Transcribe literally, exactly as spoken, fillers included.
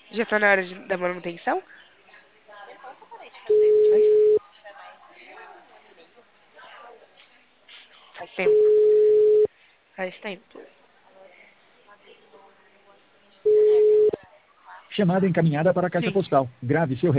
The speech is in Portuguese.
Já tá na hora de, da manutenção? Faz tempo. Faz tempo. Chamada encaminhada para a caixa Sim. postal. Grave seu recado.